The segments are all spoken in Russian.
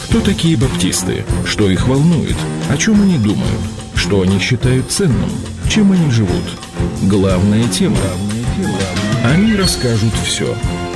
Кто такие баптисты? Что их волнует? О чем они думают? Что они считают ценным? Чем они живут? Главная тема. Они расскажут все.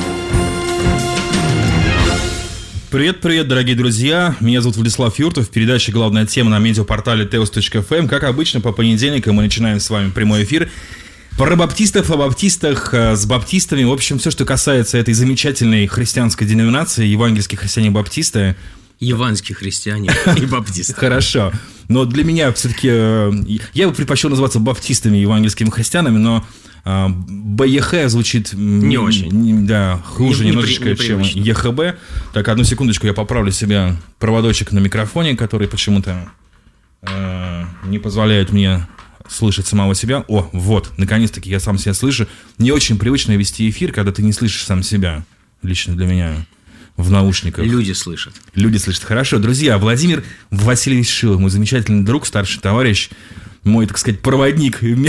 Привет, дорогие друзья. Меня зовут Владислав Юртов. Передача «Главная тема» на медиапортале teos.fm. Как обычно, по понедельникам мы начинаем с вами прямой эфир. Про баптистов, о баптистах, с баптистами. В общем, все, что касается этой замечательной христианской деноминации, евангельские христиане-баптисты. Евангельские христиане и баптисты. Хорошо. Но для меня все-таки... Я бы предпочел называться баптистами, евангельскими христианами, но БЕХ звучит... Не очень. Да, хуже немножечко, чем ЕХБ. Так, одну секундочку, я поправлю себе проводочек на микрофоне, который почему-то не позволяет мне слышать самого себя. О, вот, наконец-таки я сам себя слышу. Не очень привычно вести эфир, когда ты не слышишь сам себя. Лично для меня. В наушниках. Люди слышат. Люди слышат. Хорошо. Друзья, Владимир Васильевич Шилов, мой замечательный друг, старший товарищ, мой, так сказать, проводник. Мой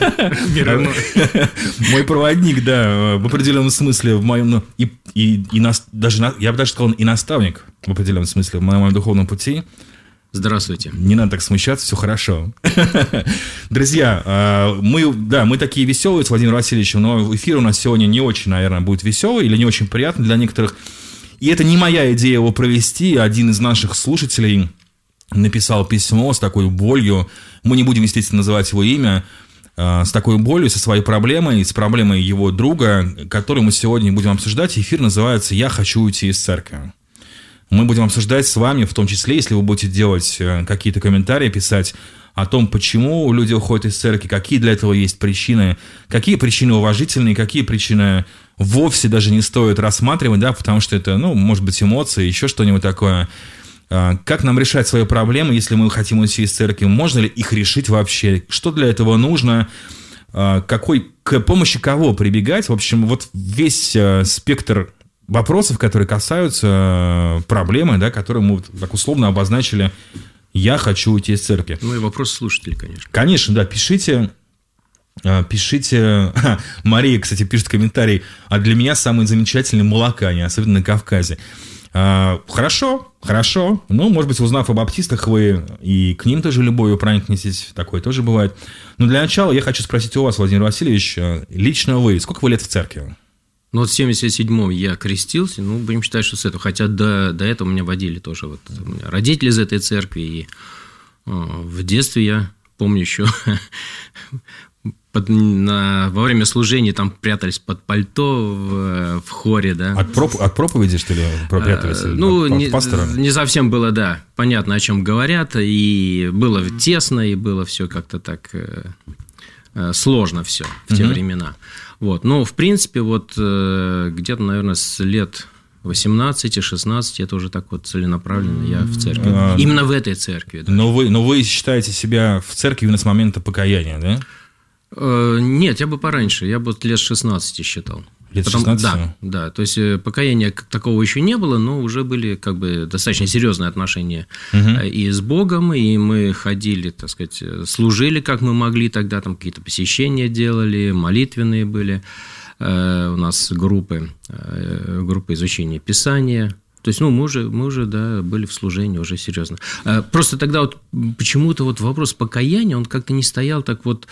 проводник, да, в определенном смысле, в моем, я бы даже сказал, и наставник, в определенном смысле, в моем духовном пути. Здравствуйте. Не надо так смущаться, все хорошо. Друзья, мы такие веселые с Владимиром Васильевичем, но эфир у нас сегодня не очень, наверное, будет веселый или не очень приятный для некоторых. И это не моя идея его провести. Один из наших слушателей написал письмо с такой болью. Мы не будем, естественно, называть его имя. С такой болью, со своей проблемой, с проблемой его друга, которую мы сегодня будем обсуждать. Эфир называется «Я хочу уйти из церкви». Мы будем обсуждать с вами, в том числе, если вы будете делать какие-то комментарии, писать о том, почему люди уходят из церкви, какие для этого есть причины, какие причины уважительные, какие причины вовсе даже не стоит рассматривать, да, потому что это, может быть, эмоции, еще что-нибудь такое. Как нам решать свои проблемы, если мы хотим уйти из церкви? Можно ли их решить вообще? Что для этого нужно? К помощи кого прибегать? В общем, вот весь спектр вопросов, которые касаются проблемы, да, которые мы так условно обозначили. Я хочу уйти из церкви. Ну и вопросы слушателей, конечно. Конечно, да, пишите. Мария, кстати, пишет комментарий. А для меня самые замечательные молокане, особенно на Кавказе. Хорошо. Может быть, узнав о баптистах, вы и к ним тоже любовью проникнетесь. Такое тоже бывает. Но для начала я хочу спросить у вас, Владимир Васильевич, лично вы, сколько вы лет в церкви? Ну, вот в 77-м я крестился, будем считать, что с этого. Хотя до этого меня водили тоже. Вот, у меня родители из этой церкви. И в детстве я помню еще во время служения там прятались под пальто в хоре, да. От проповеди, что ли, прятались? От пастора? Не совсем было, да, понятно, о чем говорят. И было тесно, и было все как-то так сложно все в те времена. Вот. Но, в принципе, где-то, наверное, с лет 18-16 это уже так вот целенаправленно я в церкви. Именно в этой церкви. Да. Но вы считаете себя в церкви именно с момента покаяния, да? Нет, я бы пораньше. Я бы лет 16 считал. Лет 16? Да. То есть, покаяния как такового еще не было, но уже были как бы достаточно серьезные отношения и с Богом, и мы ходили, так сказать, служили, как мы могли тогда, там какие-то посещения делали, молитвенные были. У нас группы изучения Писания. То есть, мы уже да, были в служении уже серьезно. Просто тогда вот почему-то вот вопрос покаяния, он как-то не стоял так вот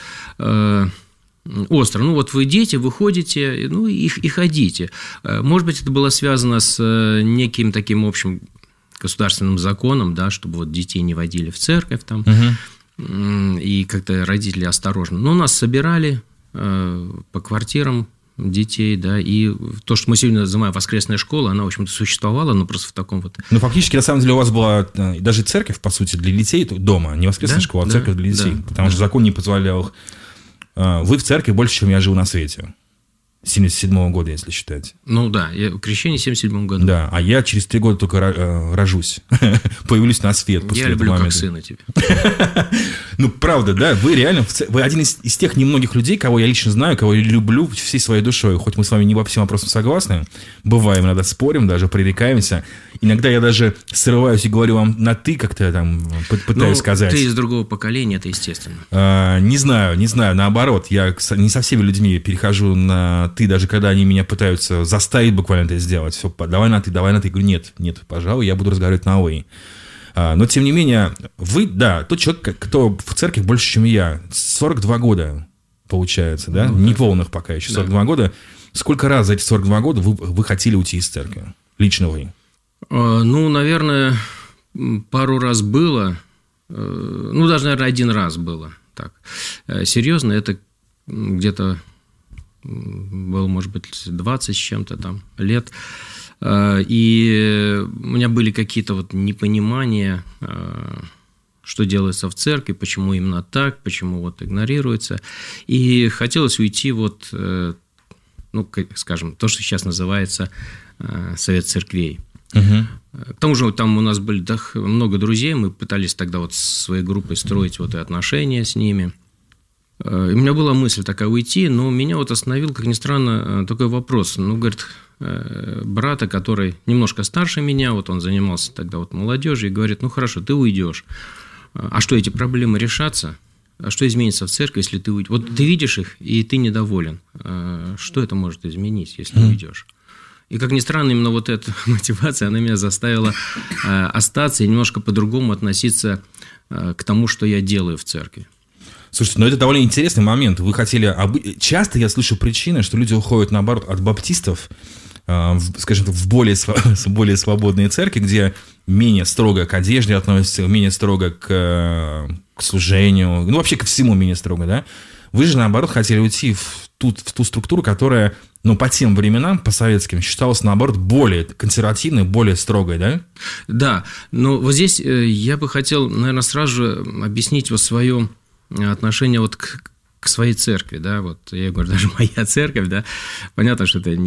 остро. Вы дети, вы ходите, и ходите. Может быть, это было связано с неким таким общим государственным законом, да, чтобы вот детей не водили в церковь там, и как-то родители осторожно. Но нас собирали по квартирам детей, да, и то, что мы сегодня называем воскресная школа, она, в общем-то, существовала, но просто в таком вот... фактически, на самом деле, у вас была даже церковь, по сути, для детей дома, не воскресная школа, а церковь для детей, потому что закон не позволял их. Вы в церкви больше, чем я жил на свете. 77-го года, если считать. Я крещение в 77-м году. Да, а я через 3 года только рожусь. Появлюсь на свет после этого момента. Я люблю как сына тебя. Правда, да, вы реально, вы один из тех немногих людей, кого я лично знаю, кого я люблю всей своей душой. Хоть мы с вами не во всем вопросам согласны, бываем, иногда спорим, даже пререкаемся. Иногда я даже срываюсь и говорю вам на «ты», как-то там пытаюсь сказать. Ты из другого поколения, это естественно. Не знаю, наоборот, я не со всеми людьми перехожу на ты, даже когда они меня пытаются заставить буквально это сделать, все, давай на ты, я говорю, нет, пожалуй, я буду разговаривать на «вы». Но, тем не менее, вы, да, тот человек, кто в церкви больше, чем я, 42 года, получается, да? Неполных пока еще, 42 года. Сколько раз за эти 42 года вы хотели уйти из церкви? Лично вы? Ну, наверное, пару раз было. Ну, даже, наверное, один раз было. Так. Серьезно, это где-то было, может быть, 20 с чем-то там лет. И у меня были какие-то вот непонимания, что делается в церкви, почему именно так, почему вот игнорируется. И хотелось уйти вот, ну, скажем, то, что сейчас называется Совет церквей. К тому же там у нас были много друзей, мы пытались тогда вот со своей группой строить вот и отношения с ними. И у меня была мысль такая уйти, но меня вот остановил, как ни странно, такой вопрос. Ну, говорит, брата, который немножко старше меня, вот он занимался тогда вот молодежью, и говорит, ну, хорошо, ты уйдешь. А что, эти проблемы решатся? А что изменится в церкви, если ты уйдешь? Вот ты видишь их, и ты недоволен. Что это может изменить, если уйдешь? И, как ни странно, именно вот эта мотивация, она меня заставила остаться и немножко по-другому относиться к тому, что я делаю в церкви. Слушайте, ну это довольно интересный момент. Вы хотели... Часто я слышу причины, что люди уходят, наоборот, от баптистов, скажем так, в более свободные церкви, где менее строго к одежде относятся, менее строго к служению, ну, вообще ко всему менее строго, да? Вы же, наоборот, хотели уйти в ту структуру, которая, ну, по тем временам, по советским, считалась, наоборот, более консервативной, более строгой, да? Да, но вот здесь я бы хотел, наверное, сразу же объяснить вот свое отношение вот к своей церкви, да, вот я говорю, даже моя церковь, да, понятно, что это она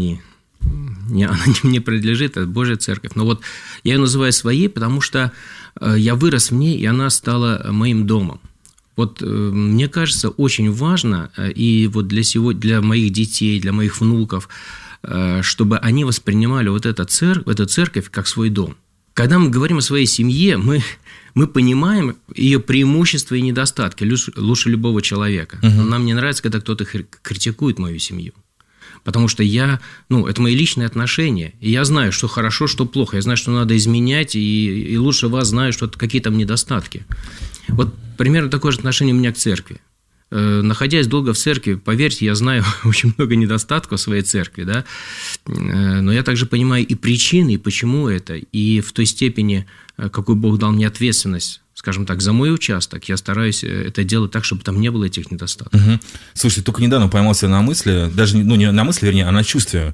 не принадлежит, это Божья церковь, но вот я ее называю своей, потому что я вырос в ней, и она стала моим домом. Вот мне кажется, очень важно, и вот для моих детей, для моих внуков, чтобы они воспринимали вот эту церковь как свой дом. Когда мы говорим о своей семье, мы понимаем ее преимущества и недостатки лучше любого человека. Но нам не нравится, когда кто-то критикует мою семью. Потому что это мои личные отношения. И я знаю, что хорошо, что плохо. Я знаю, что надо изменять, и лучше вас знаю, что какие там недостатки. Вот примерно такое же отношение у меня к церкви. Находясь долго в церкви, поверьте, я знаю очень много недостатков в своей церкви, да? Но я также понимаю и причины, и почему это, и в той степени, какой Бог дал мне ответственность, скажем так, за мой участок, я стараюсь это делать так, чтобы там не было этих недостатков. Слушайте, только недавно поймался на мысли, даже не на мысли, вернее, а на чувстве.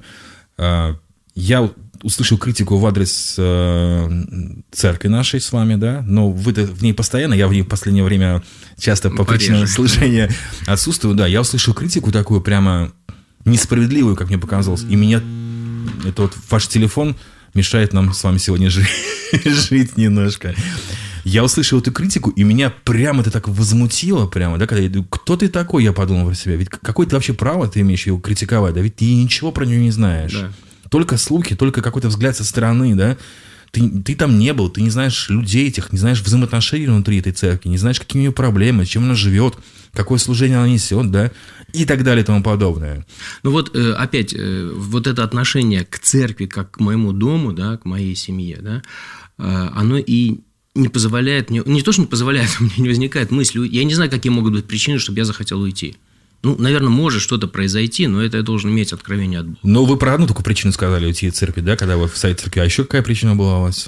Я услышал критику в адрес церкви нашей с вами, да, но вы-то в ней постоянно, я в ней в последнее время часто по причине служения отсутствую, да, я услышал критику такую прямо несправедливую, как мне показалось, и меня, это вот ваш телефон мешает нам с вами сегодня жить немножко. Я услышал эту критику, и меня прямо это так возмутило, прямо, да, когда я думаю, кто ты такой, я подумал про себя, ведь какое ты вообще право ты имеешь его критиковать, да, ведь ты ничего про него не знаешь. Да. Только слухи, только какой-то взгляд со стороны, да. Ты там не был, ты не знаешь людей этих, не знаешь взаимоотношений внутри этой церкви, не знаешь, какие у нее проблемы, чем она живет, какое служение она несет, да, и так далее и тому подобное. Ну вот опять, вот это отношение к церкви, как к моему дому, да, к моей семье, да, оно и не позволяет мне, не то, что не позволяет, у меня не возникает мысли, я не знаю, какие могут быть причины, чтобы я захотел уйти. Ну, наверное, может что-то произойти, но это я должен иметь откровение от Бога. Но вы про одну только причину сказали уйти из церкви, да, когда вы в Совет церкви. А еще какая причина была у вас?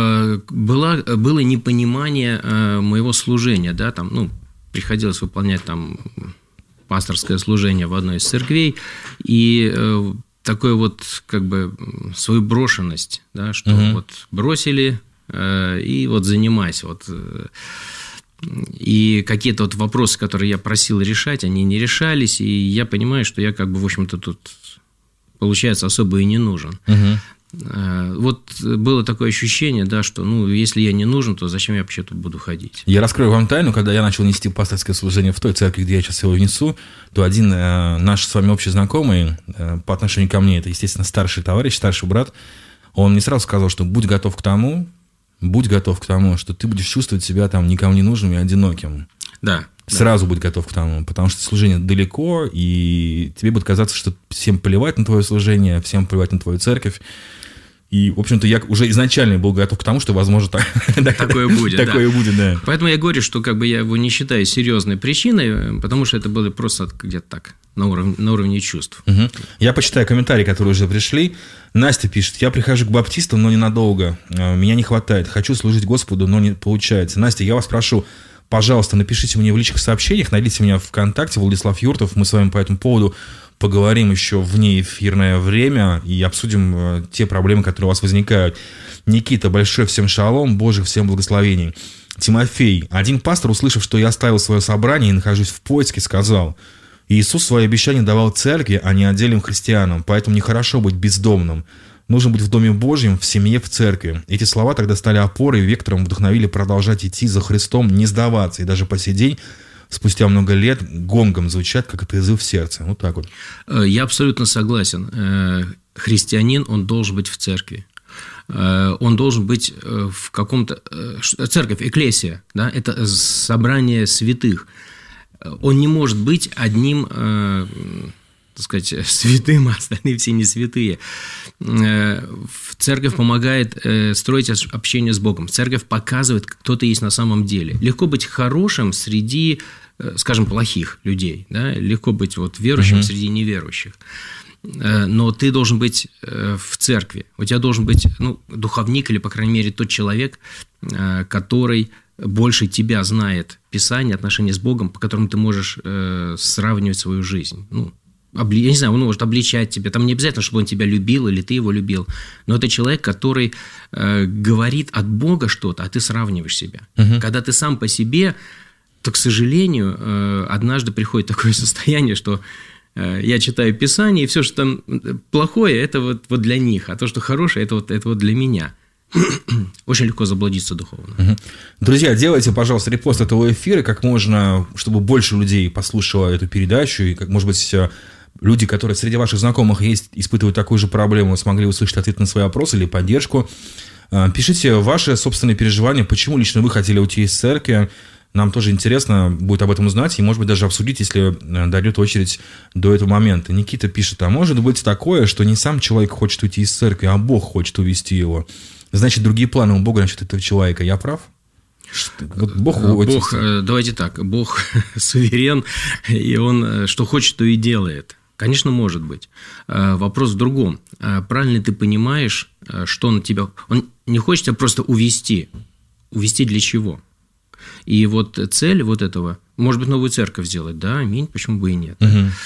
Было непонимание моего служения, да, там, приходилось выполнять там пасторское служение в одной из церквей, и такое вот, как бы, свою брошенность, да, что вот бросили, и вот занимайся, вот. И какие-то вот вопросы, которые я просил решать, они не решались, и я понимаю, что я как бы, в общем-то, тут, получается, особо и не нужен. Вот было такое ощущение, да, что, если я не нужен, то зачем я вообще тут буду ходить? Я раскрою вам тайну, когда я начал нести пасторское служение в той церкви, где я сейчас его несу, то один наш с вами общий знакомый по отношению ко мне, это, естественно, старший товарищ, старший брат, он мне сразу сказал, что будь готов к тому, что ты будешь чувствовать себя там никому не нужным и одиноким. Да. Сразу будь готов к тому, потому что служение далеко, и тебе будет казаться, что всем плевать на твое служение, всем плевать на твою церковь. И, в общем-то, я уже изначально был готов к тому, что, возможно, такое будет. Такое будет, да. Поэтому я говорю, что как бы я его не считаю серьезной причиной, потому что это было просто где-то так, на уровне чувств. Угу. Я почитаю комментарии, которые уже пришли. Настя пишет: я прихожу к баптистам, но ненадолго. Меня не хватает. Хочу служить Господу, но не получается. Настя, я вас прошу, пожалуйста, напишите мне в личных сообщениях, найдите меня ВКонтакте, Владислав Юртов. Мы с вами по этому поводу поговорим еще вне эфирное время и обсудим те проблемы, которые у вас возникают. Никита, большой всем шалом, Божьих всем благословений. Тимофей, один пастор, услышав, что я оставил свое собрание и нахожусь в поиске, сказал: Иисус свои обещания давал церкви, а не отдельным христианам, поэтому нехорошо быть бездомным. Нужно быть в Доме Божьем, в семье, в церкви. Эти слова тогда стали опорой, вектором вдохновили продолжать идти за Христом, не сдаваться. И даже по сей день, спустя много лет, гонгом звучат, как призыв в сердце. Вот так вот. Я абсолютно согласен. Христианин, он должен быть в церкви. Он должен быть в каком-то... Церковь, экклесия, да, это собрание святых. Он не может быть одним... так сказать, святым, а остальные все не святые. Церковь помогает строить общение с Богом. Церковь показывает, кто ты есть на самом деле. Легко быть хорошим среди, скажем, плохих людей. Да? Легко быть вот верующим среди неверующих. Но ты должен быть в церкви. У тебя должен быть духовник или, по крайней мере, тот человек, который больше тебя знает Писание, отношения с Богом, по которым ты можешь сравнивать свою жизнь. Я не знаю, он может обличать тебя. Там не обязательно, чтобы он тебя любил или ты его любил. Но это человек, который говорит от Бога что-то, а ты сравниваешь себя. Когда ты сам по себе, то, к сожалению, однажды приходит такое состояние, что я читаю Писание, и все, что там плохое, это вот для них, а то, что хорошее, это вот для меня. Очень легко заблудиться духовно. Друзья, делайте, пожалуйста, репост этого эфира, как можно, чтобы больше людей послушало эту передачу, и, как, может быть, люди, которые среди ваших знакомых есть, испытывают такую же проблему, смогли услышать ответ на свои вопросы или поддержку. Пишите ваши собственные переживания, почему лично вы хотели уйти из церкви. Нам тоже интересно будет об этом узнать и, может быть, даже обсудить, если дойдет очередь до этого момента. Никита пишет: а может быть такое, что не сам человек хочет уйти из церкви, а Бог хочет увести его? Значит, другие планы у Бога насчет этого человека. Я прав? Бог, давайте так, Бог суверен, и Он что хочет, то и делает. Конечно, может быть. Вопрос в другом. Правильно ты понимаешь, что Он тебя... Он не хочет тебя просто увести. Увести для чего? И вот цель вот этого, может быть, новую церковь сделать, да, аминь, почему бы и нет.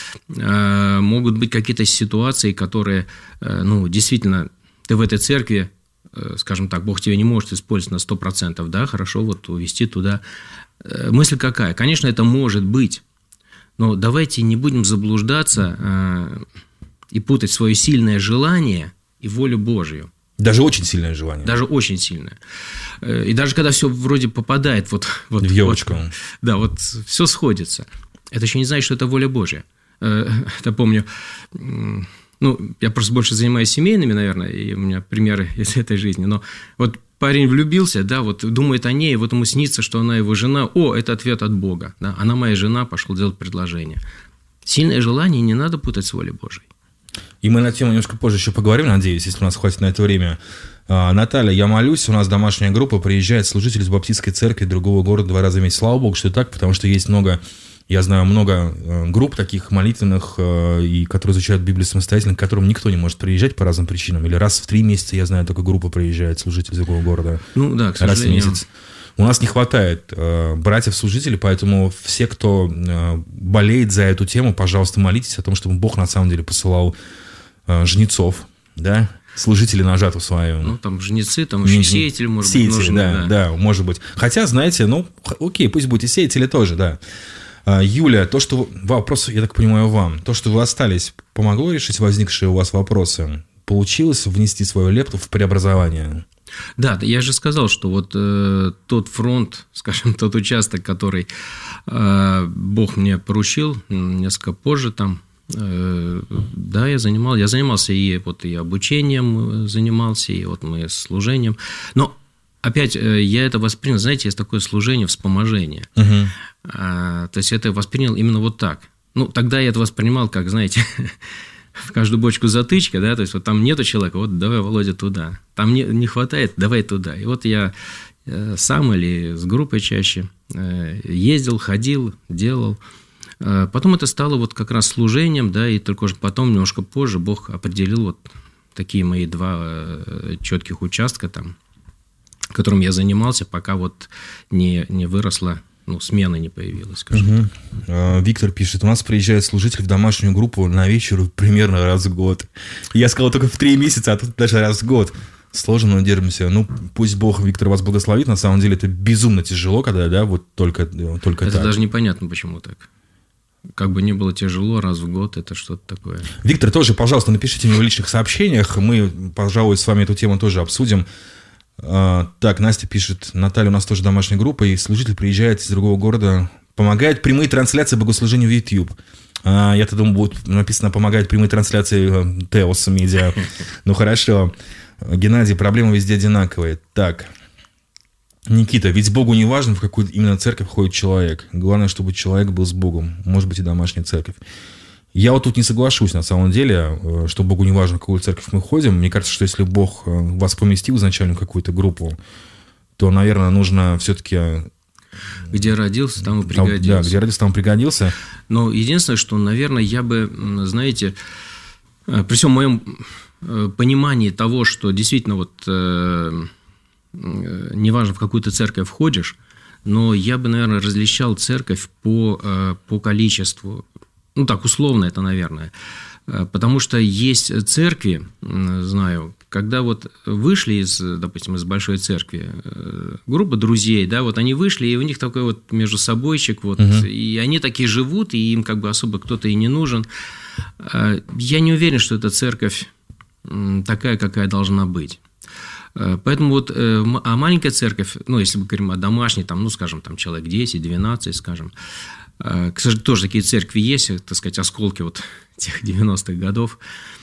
Могут быть какие-то ситуации, которые, действительно, ты в этой церкви, скажем так, Бог тебя не может использовать на 100%, да, хорошо, вот увести туда. Мысль какая? Конечно, это может быть, но давайте не будем заблуждаться и путать свое сильное желание и волю Божью. Даже очень сильное желание. Даже очень сильное. И даже когда все вроде попадает в елочку. Вот все сходится. Это еще не значит, что это воля Божья. Это помню... я просто больше занимаюсь семейными, наверное, и у меня примеры из этой жизни. Но вот парень влюбился, да, вот думает о ней, вот ему снится, что она его жена. О, это ответ от Бога. Да? Она моя жена, пошел делать предложение. Сильное желание не надо путать с волей Божьей. И мы на тему немножко позже еще поговорим, надеюсь, если у нас хватит на это время. Наталья, я молюсь, у нас домашняя группа, приезжает служитель из баптистской церкви другого города 2 раза в месяц. Слава Богу, что так, потому что есть много... Я знаю много групп таких молитвенных, и которые изучают Библию самостоятельно, к которым никто не может приезжать по разным причинам. Или раз в 3 месяца, я знаю, только группа приезжает, служитель из другого города. Да, к сожалению. Раз в месяц. У нас не хватает братьев-служителей, поэтому все, кто болеет за эту тему, пожалуйста, молитесь о том, чтобы Бог на самом деле посылал жнецов, да, служители на жатву свою. Там жнецы, там еще сеятели, может быть, нужны. Да, может быть. Хотя, знаете, окей, пусть будут и сеятели тоже, да. Юля, вопрос, я так понимаю, вам. То, что вы остались, помогло решить возникшие у вас вопросы? Получилось внести свою лепту в преобразование? Да, я же сказал, что вот тот фронт, скажем, тот участок, который Бог мне поручил, несколько позже там, да, я занимался и обучением занимался, и вот мы служением. Но опять я это воспринял, знаете, есть такое служение вспоможения. То есть это воспринял именно вот так. Ну, тогда я это воспринимал, как, знаете, в каждую бочку затычка, да, то есть вот там нету человека, вот давай, Володя, туда. Там не хватает, давай туда. И вот я сам или с группой чаще ездил, ходил, делал. Потом это стало вот как раз служением, да, и только уже потом, немножко позже, Бог определил вот такие мои 2 четких участка там, которым я занимался, пока вот не выросла, ну, смена не появилась, скажем так. Виктор пишет, у нас приезжает служитель в домашнюю группу на вечер примерно раз в год. Я сказал только в 3 месяца, а тут даже раз в год. Сложно, но держимся. Ну, пусть Бог, Виктор, вас благословит. На самом деле это безумно тяжело, когда, да, вот только это так. Это даже непонятно, почему так. Как бы ни было тяжело, раз в год это что-то такое. Виктор, тоже, пожалуйста, напишите мне в личных сообщениях. Мы, пожалуй, с вами эту тему тоже обсудим. Так, Настя пишет, Наталья, у нас тоже домашняя группа, и служитель приезжает из другого города, помогает прямые трансляции богослужения в YouTube. Я-то думаю, будет написано, помогает прямые трансляции Теос Медиа. Ну, хорошо. Геннадий, проблемы везде одинаковые. Так, Никита, ведь Богу не важно, в какую именно церковь ходит человек. Главное, чтобы человек был с Богом. Может быть, и домашняя церковь. Я вот тут не соглашусь, на самом деле, что Богу не важно, в какую церковь мы ходим. Мне кажется, что если Бог вас поместил изначально в какую-то группу, то, наверное, нужно все-таки... Где родился, там и пригодился. Да, где родился, там пригодился. Но единственное, что, наверное, я бы, знаете, при всем моем понимании того, что действительно вот неважно, в какую ты церковь входишь, но я бы, наверное, различал церковь по количеству. Ну, так, условно это, наверное. Потому что есть церкви, знаю, когда вот вышли, допустим, из большой церкви, группа друзей, да, вот они вышли, и у них такой вот между собойчик, вот, и они такие живут, и им как бы особо кто-то и не нужен. Я не уверен, что эта церковь такая, какая должна быть. Поэтому вот, а маленькая церковь, ну, если мы говорим о домашней, там, ну, скажем, там, человек 10, 12, скажем, к сожалению, тоже такие церкви есть, так сказать, осколки вот тех 90-х годов.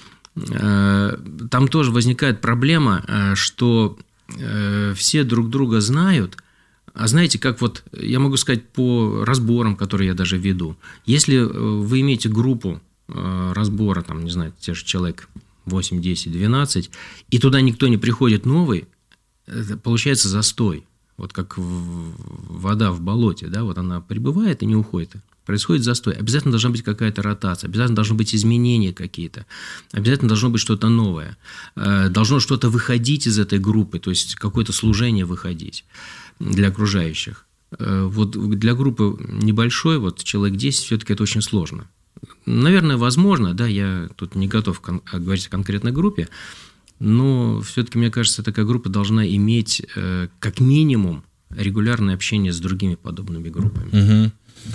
Там тоже возникает проблема, что все друг друга знают, а знаете, как вот, я могу сказать по разборам, которые я даже веду, если вы имеете группу разбора, там, не знаю, те же человек 8, 10, 12, и туда никто не приходит новый, получается застой. Вот как вода в болоте, да, вот она прибывает и не уходит. Происходит застой. Обязательно должна быть какая-то ротация, обязательно должны быть изменения какие-то, обязательно должно быть что-то новое. Должно что-то выходить из этой группы, то есть какое-то служение выходить для окружающих. Вот для группы небольшой, вот человек 10, все-таки это очень сложно. Наверное, возможно, да, я тут не готов говорить о конкретной группе, но все-таки, мне кажется, такая группа должна иметь как минимум регулярное общение с другими подобными группами.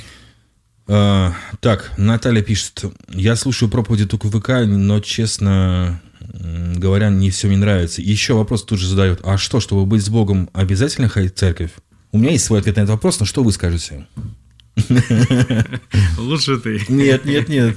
Так, Наталья пишет, я слушаю проповеди только в ВК, но, честно говоря, не все мне нравится. Еще вопрос тут же задают, а что, чтобы быть с Богом, обязательно ходить в церковь? У меня есть свой ответ на этот вопрос, но что вы скажете? Лучше ты. Нет.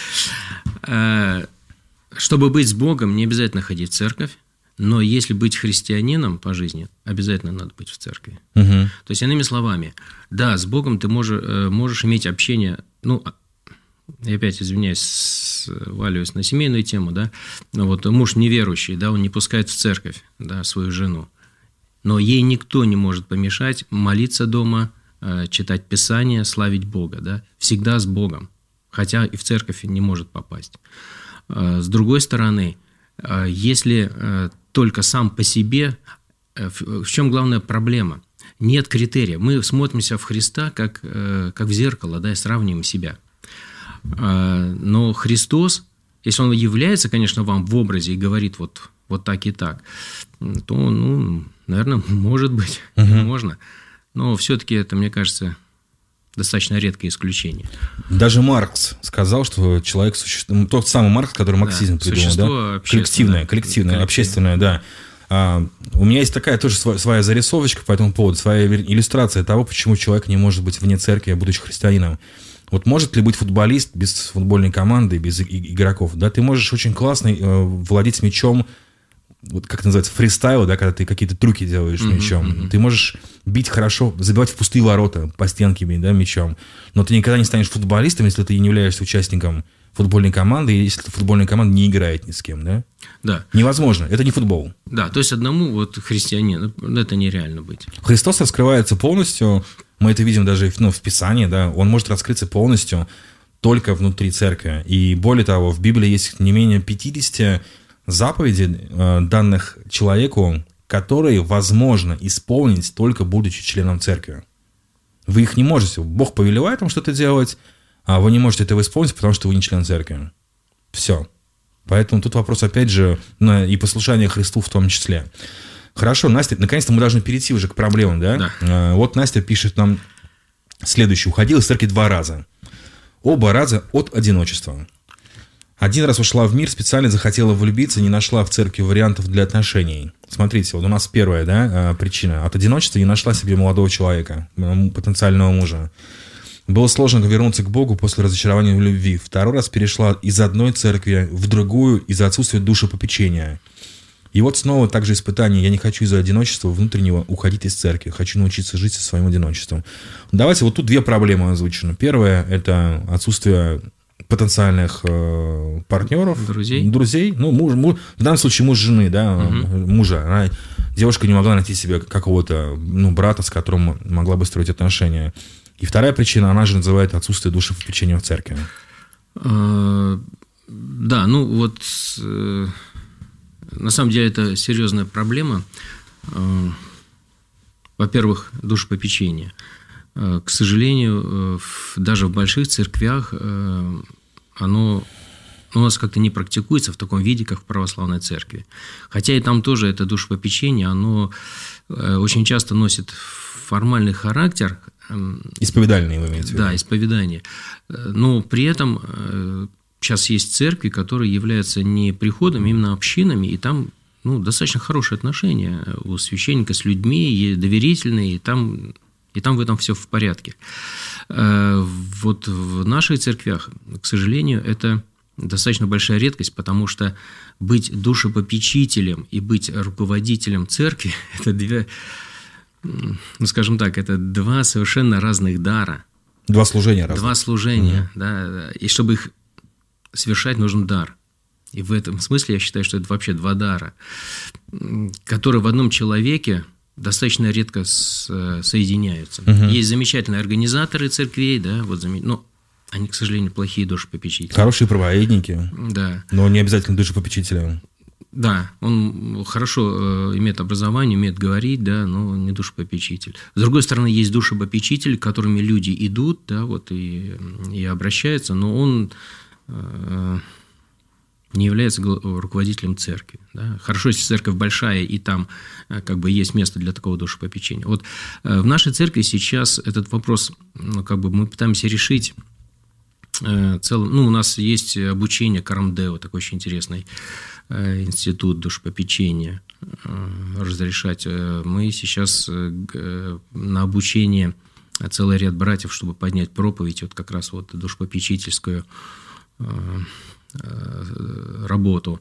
Чтобы быть с Богом, не обязательно ходить в церковь, но если быть христианином по жизни, обязательно надо быть в церкви. То есть, иными словами, да, с Богом ты можешь иметь общение, ну, я опять извиняюсь, сваливаюсь на семейную тему, да, вот муж неверующий, да, он не пускает в церковь, да, свою жену, но ей никто не может помешать молиться дома, читать Писание, славить Бога, да, всегда с Богом, хотя и в церковь не может попасть. С другой стороны, если только сам по себе, в чем главная проблема? Нет критерия. Мы смотримся в Христа как в зеркало, да, и сравниваем себя. Но Христос, если Он является, конечно, вам в образе и говорит вот так и так, то, ну, наверное, может быть, можно. Но все-таки это, мне кажется, достаточно редкое исключение. Даже Маркс сказал, что человек существует... Тот самый Маркс, который марксизм придумал, да? Коллективное, общественное, да. У меня есть такая тоже своя зарисовочка по этому поводу, своя иллюстрация того, почему человек не может быть вне церкви, будучи христианином. Вот может ли быть футболист без футбольной команды, без игроков? Да, ты можешь очень классно владеть мячом, вот как это называется, фристайл, да, когда ты какие-то трюки делаешь мячом. Ты можешь бить хорошо, забивать в пустые ворота по стенке бить, да, мячом. Но ты никогда не станешь футболистом, если ты не являешься участником футбольной команды, и если футбольная команда не играет ни с кем, да? Да. Невозможно, это не футбол. Да, то есть одному вот христианину это нереально быть. Христос раскрывается полностью, мы это видим даже в Писании, да, он может раскрыться полностью только внутри церкви. И более того, в Библии есть не менее 50 заповедей, данных человеку, которые возможно исполнить только будучи членом церкви. Вы их не можете. Бог повелевает вам что-то делать, а вы не можете этого исполнить, потому что вы не член церкви. Все. Поэтому тут вопрос, опять же, и послушание Христу в том числе. Хорошо, Настя, наконец-то мы должны перейти уже к проблемам, да? Да. Вот Настя пишет нам следующее. Уходила из церкви 2 раза. Оба раза от одиночества. 1 раз ушла в мир, специально захотела влюбиться, не нашла в церкви вариантов для отношений. Смотрите, вот у нас первая, да, причина. От одиночества не нашла себе молодого человека, потенциального мужа. Было сложно вернуться к Богу после разочарования в любви. 2 раз перешла из одной церкви в другую из-за отсутствия душепопечения. И вот снова также испытание. Я не хочу из-за одиночества внутреннего уходить из церкви. Хочу научиться жить со своим одиночеством. Давайте, вот тут 2 проблемы озвучены. Первая – это отсутствие потенциальных партнеров, друзей. Ну, в данном случае муж жены, да, мужа. Девушка не могла найти себе какого-то брата, с которым могла бы строить отношения. И вторая причина, она же называет отсутствие душепопечения в церкви. Да, на самом деле это серьезная проблема. Во-первых, душепопечение. К сожалению, даже в больших церквях оно у нас как-то не практикуется в таком виде, как в православной церкви. Хотя и там тоже это душепопечение, оно очень часто носит формальный характер. Исповедальный, вы имеете в виду? Да, исповедание. Но при этом сейчас есть церкви, которые являются не приходами, именно общинами, и там достаточно хорошие отношения у священника с людьми, и доверительные, и там в этом все в порядке. Вот в наших церквях, к сожалению, это достаточно большая редкость, потому что быть душепопечителем и быть руководителем церкви – это скажем так, это 2 совершенно разных дара. 2 служения разных. 2 служения, да. И чтобы их совершать, нужен дар. И в этом смысле я считаю, что это вообще 2 дара, которые в одном человеке достаточно редко соединяются. Есть замечательные организаторы церквей, да, но они, к сожалению, плохие душепопечители. Хорошие проповедники, да. Но не обязательно душепопечители. Да, он хорошо имеет образование, умеет говорить, да, но не душепопечитель. С другой стороны, есть душепопечитель, к которыми люди идут, да, вот и обращаются, но он не является руководителем церкви. Да. Хорошо, если церковь большая, и там как бы есть место для такого душепопечения. Вот в нашей церкви сейчас этот вопрос мы пытаемся решить. У нас есть обучение Карамдео, такой очень интересный институт душепопечения разрешать. Мы сейчас на обучение целый ряд братьев, чтобы поднять проповедь, вот как раз вот душепопечительскую работу.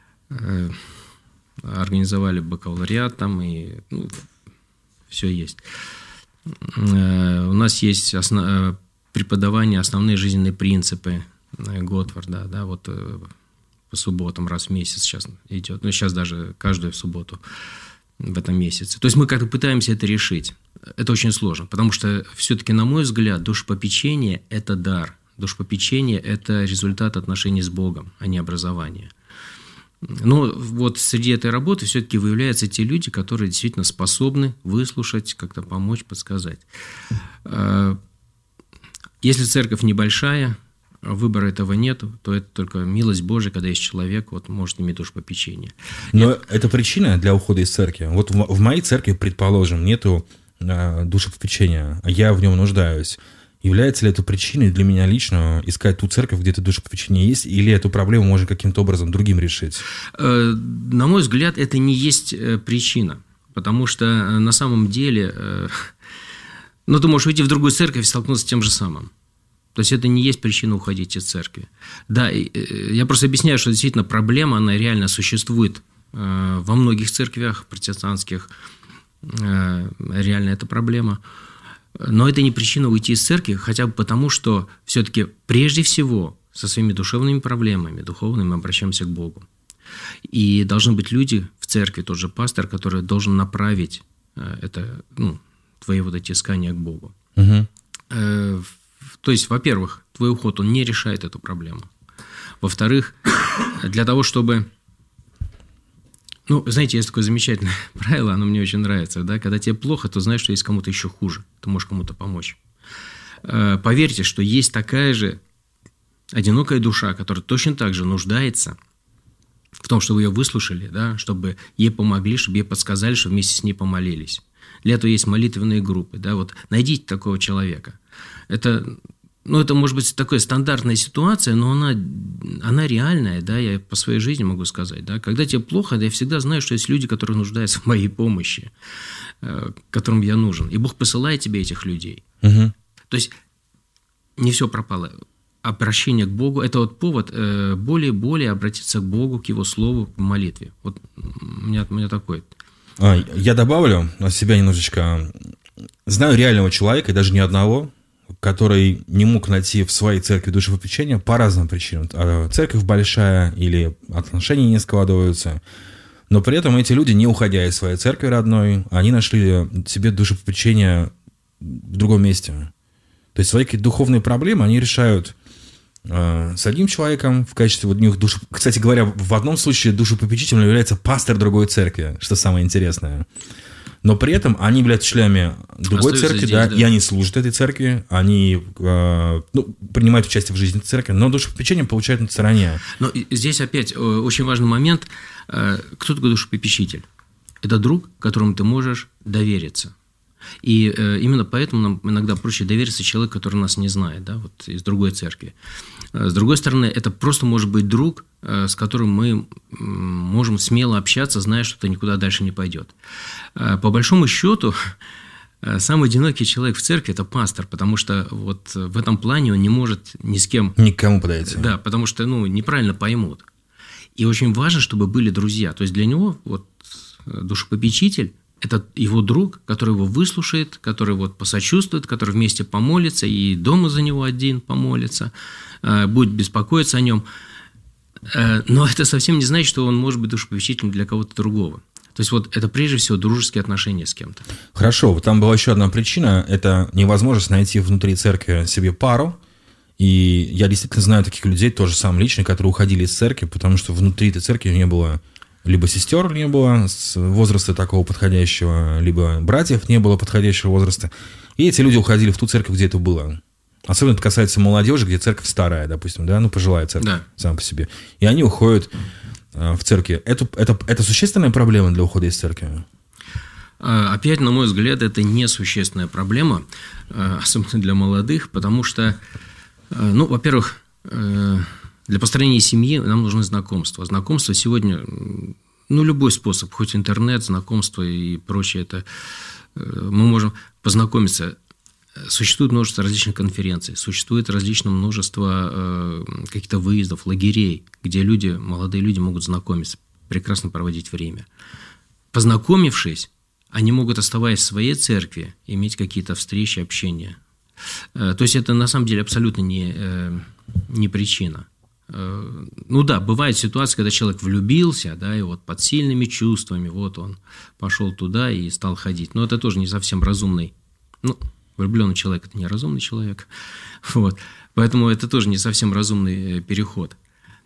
Организовали бакалавриат там, и все есть. У нас есть преподавание «Основные жизненные принципы» Готварда, да, вот по субботам раз в месяц сейчас идет. Сейчас даже каждую субботу в этом месяце. То есть мы как-то пытаемся это решить. Это очень сложно, потому что все-таки, на мой взгляд, душепопечение – это дар. Душепопечение – это результат отношений с Богом, а не образование. Но вот среди этой работы все-таки выявляются те люди, которые действительно способны выслушать, как-то помочь, подсказать. Если церковь небольшая, выбора этого нету, то это только милость Божия, когда есть человек, вот может иметь душепопечение. Но это причина для ухода из церкви. Вот в моей церкви, предположим, нету душепопечения, а я в нем нуждаюсь. Является ли это причиной для меня лично искать ту церковь, где это душепопечение есть, или эту проблему можно каким-то образом другим решить? На мой взгляд, это не есть причина, потому что на самом деле, ты можешь уйти в другую церковь и столкнуться с тем же самым. То есть это не есть причина уходить из церкви. Да, я просто объясняю, что действительно проблема, она реально существует во многих церквях протестантских реально эта проблема. Но это не причина уйти из церкви, хотя бы потому, что все-таки прежде всего со своими душевными проблемами, духовными, мы обращаемся к Богу. И должны быть люди в церкви, тот же пастор, который должен направить это, твои вот эти искания к Богу. Угу. То есть, во-первых, твой уход, он не решает эту проблему. Во-вторых, для того, чтобы... знаете, есть такое замечательное правило, оно мне очень нравится. Да? Когда тебе плохо, то знаешь, что есть кому-то еще хуже. Ты можешь кому-то помочь. Поверьте, что есть такая же одинокая душа, которая точно так же нуждается в том, чтобы ее выслушали, да? Чтобы ей помогли, чтобы ей подсказали, чтобы вместе с ней помолились. Для этого есть молитвенные группы. Да? Вот найдите такого человека. Это может быть такая стандартная ситуация, но она реальная, да, я по своей жизни могу сказать. Да. Когда тебе плохо, я всегда знаю, что есть люди, которые нуждаются в моей помощи, которым я нужен. И Бог посылает тебе этих людей. Угу. То есть не все пропало. Обращение к Богу – это вот повод более обратиться к Богу, к Его Слову, к молитве. Вот у меня такой. Я добавлю от себя немножечко. Знаю реального человека, и даже не одного, который не мог найти в своей церкви душепопечения по разным причинам. Церковь большая или отношения не складываются. Но при этом эти люди, не уходя из своей церкви родной, они нашли себе душепопечение в другом месте. То есть свои какие-то духовные проблемы они решают с одним человеком в качестве вот них душ... Кстати говоря, в одном случае душепопечителем является пастор другой церкви, что самое интересное. Но при этом они являются членами другой церкви, здесь, да, и они служат этой церкви, они принимают участие в жизни церкви, но душепопечение получают на стороне. Но здесь опять очень важный момент. Кто такой душепопечитель? Это друг, которому ты можешь довериться. И именно поэтому нам иногда проще довериться человеку, который нас не знает, да, вот из другой церкви. С другой стороны, это просто может быть друг, с которым мы можем смело общаться, зная, что это никуда дальше не пойдет. По большому счету, самый одинокий человек в церкви – это пастор, потому что вот в этом плане он не может ни с кем… Никому подойти. Да, потому что неправильно поймут. И очень важно, чтобы были друзья. То есть для него вот душепопечитель – это его друг, который его выслушает, который вот посочувствует, который вместе помолится, и дома за него один помолится, будет беспокоиться о нем. Но это совсем не значит, что он может быть душепопечителем для кого-то другого. То есть вот это прежде всего дружеские отношения с кем-то. Хорошо, там была еще одна причина – это невозможность найти внутри церкви себе пару. И я действительно знаю таких людей, тоже сам лично, которые уходили из церкви, потому что внутри этой церкви не было либо сестер не было с возраста такого подходящего, либо братьев не было подходящего возраста. И эти люди уходили в ту церковь, где это было. Особенно это касается молодежи, где церковь старая, допустим, да, пожилая церковь, да, сама по себе. И они уходят в церкви. Это существенная проблема для ухода из церкви? Опять, на мой взгляд, это несущественная проблема, особенно для молодых, потому что, во-первых, для построения семьи нам нужны знакомства. Знакомства сегодня, любой способ, хоть интернет, знакомства и прочее, это мы можем познакомиться. Существует множество различных конференций, существует множество каких-то выездов, лагерей, где молодые люди могут знакомиться, прекрасно проводить время. Познакомившись, они могут, оставаясь в своей церкви, иметь какие-то встречи, общения. То есть это на самом деле абсолютно не причина. Бывает ситуация, когда человек влюбился, да, и вот под сильными чувствами, вот он пошел туда и стал ходить. Но это тоже не совсем разумный. Влюбленный человек – это не разумный человек. Вот. Поэтому это тоже не совсем разумный переход.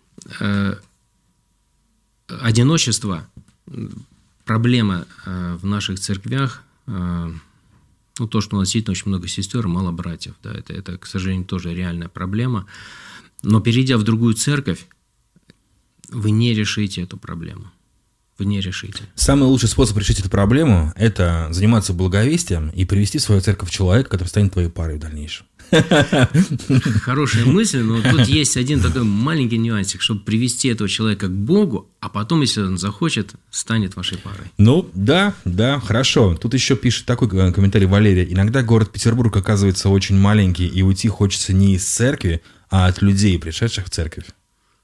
Одиночество – проблема в наших церквях. То, что у нас действительно очень много сестер и мало братьев. Да, это, к сожалению, тоже реальная проблема. Но перейдя в другую церковь, вы не решите эту проблему. Вы не решите. Самый лучший способ решить эту проблему – это заниматься благовестием и привести в свою церковь человека, который станет твоей парой в дальнейшем. Хорошая мысль, но тут есть один такой маленький нюансик, чтобы привести этого человека к Богу, а потом, если он захочет, станет вашей парой. Да, хорошо. Тут еще пишет такой комментарий Валерия. Иногда город Петербург оказывается очень маленький, и уйти хочется не из церкви, а от людей, пришедших в церковь.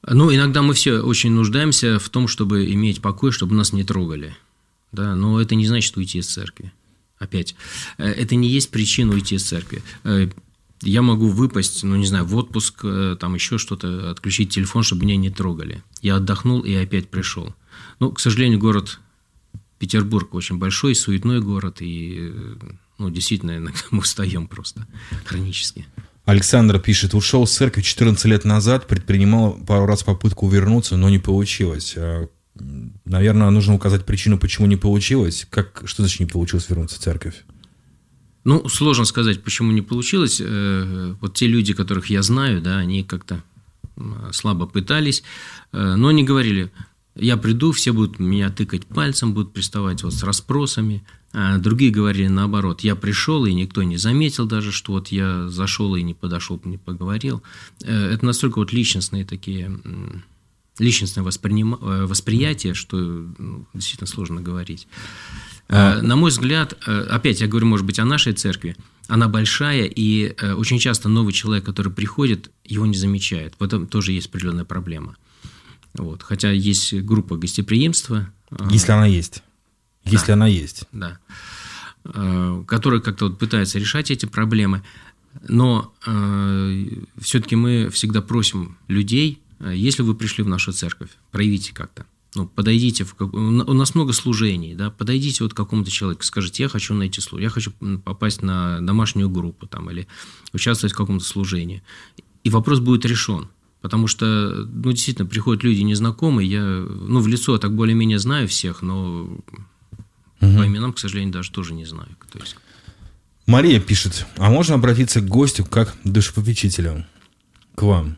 Ну, иногда мы все очень нуждаемся в том, чтобы иметь покой, чтобы нас не трогали. Да? Но это не значит уйти из церкви. Опять, это не есть причина уйти из церкви. Я могу выпасть, ну, не знаю, в отпуск, там еще что-то, отключить телефон, чтобы меня не трогали. Я отдохнул и опять пришел. Ну, к сожалению, город Петербург очень большой, суетной город, и, ну, действительно, иногда мы устаем просто хронически. Александр пишет: ушел с церкви 14 лет назад, предпринимал пару раз попытку вернуться, но не получилось. Наверное, нужно указать причину, почему не получилось. Что значит не получилось вернуться в церковь? Ну, сложно сказать, почему не получилось. Вот те люди, которых я знаю, да, они как-то слабо пытались, но они говорили: я приду, все будут меня тыкать пальцем, будут приставать вот с расспросами. А другие говорили наоборот: я пришел, и никто не заметил даже, что вот я зашел и не подошел, не поговорил. Это настолько вот личностные такие... личностное восприятие, что действительно сложно говорить. На мой взгляд, опять я говорю, может быть, о нашей церкви, она большая, и очень часто новый человек, который приходит, его не замечает. В этом тоже есть определенная проблема. Вот. Хотя есть группа гостеприимства. Если она есть. Если она есть. Да. Которая как-то вот пытается решать эти проблемы. Но все-таки мы всегда просим людей: если вы пришли в нашу церковь, проявите как-то. Ну, подойдите, у нас много служений, да, подойдите вот к какому-то человеку, скажите: я хочу найти служение, я хочу попасть на домашнюю группу там, или участвовать в каком-то служении. И вопрос будет решен. Потому что, ну, действительно, приходят люди незнакомые, я, ну, в лицо так более-менее знаю всех, но по именам, к сожалению, даже тоже не знаю. То есть... Мария пишет: а можно обратиться к гостю как душепопечителю? К вам?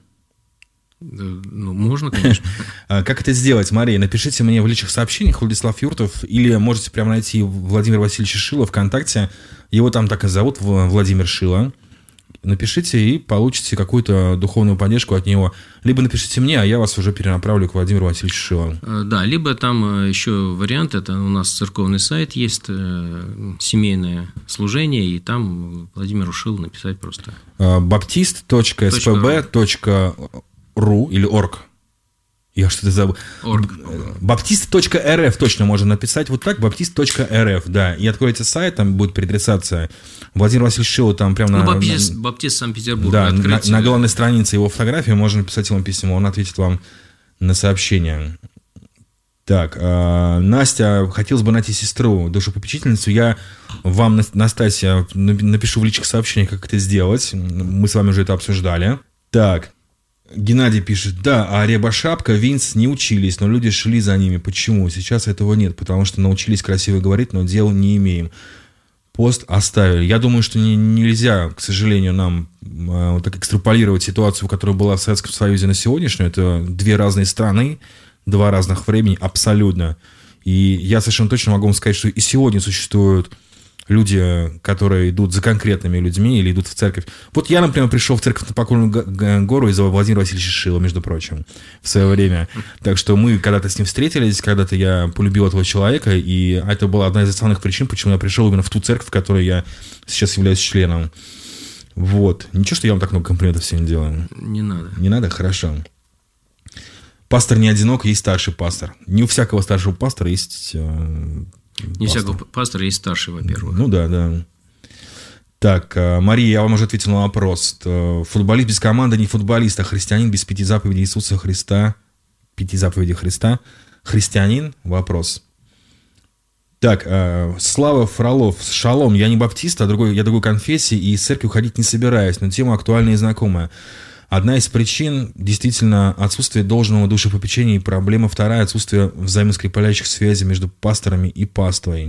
Ну, можно, конечно. Как это сделать, Мария? Напишите мне в личных сообщениях Владислав Юртов, или можете прямо найти Владимира Васильевича Шила ВКонтакте. Его там так и зовут, Владимир Шила. Напишите и получите какую-то духовную поддержку от него. Либо напишите мне, а я вас уже перенаправлю к Владимиру Васильевичу Шилу. Да, либо там еще вариант, это у нас церковный сайт есть, семейное служение, и там Владимиру Шилу написать просто. baptist.spb.ru или org. Я что-то забыл. Baptist.rf точно можно написать вот так, baptist.rf, да. И откроете сайт, там будет предрецация. Владимир Васильевич Шило там прямо Баптист Санкт-Петербург. Да, на главной странице его фотографии можно написать ему письмо, он ответит вам на сообщение. Так, Настя, хотелось бы найти сестру, душепопечительницу. Я вам, Настасья, напишу в личных сообщениях, как это сделать. Мы с вами уже это обсуждали. Так. Геннадий пишет: да, а Рябошапка, Винс не учились, но люди шли за ними. Почему? Сейчас этого нет, потому что научились красиво говорить, но дел не имеем. Пост оставили. Я думаю, что нельзя, к сожалению, нам вот так экстраполировать ситуацию, которая была в Советском Союзе, на сегодняшнюю. Это две разные страны, два разных времени абсолютно. И я совершенно точно могу вам сказать, что и сегодня существуют люди, которые идут за конкретными людьми или идут в церковь. Вот я, например, пришел в церковь на Покойную гору из-за Владимира Васильевича Шила, между прочим, в свое время. Так что мы когда-то с ним встретились, когда-то я полюбил этого человека, и это была одна из основных причин, почему я пришел именно в ту церковь, в которой я сейчас являюсь членом. Вот. Ничего, что я вам так много комплиментов сегодня делаю? Не надо. Не надо? Хорошо. Пастор не одинок, есть старший пастор. Не у всякого старшего пастора есть... Не всякого пастора есть старший, во-первых. Ну да, да. Так, Мария, я вам уже ответил на вопрос. Футболист без команды не футболист, а христианин без 5 заповедей Иисуса Христа. 5 заповедей Христа. Христианин? Вопрос. Так, Слава Фролов. Шалом, я не баптист, я другой конфессии, и из церкви уходить не собираюсь, но тема актуальная и знакомая. Одна из причин действительно отсутствие должного душепопечения и проблема вторая — отсутствие взаимоскрепляющих связей между пасторами и паствой,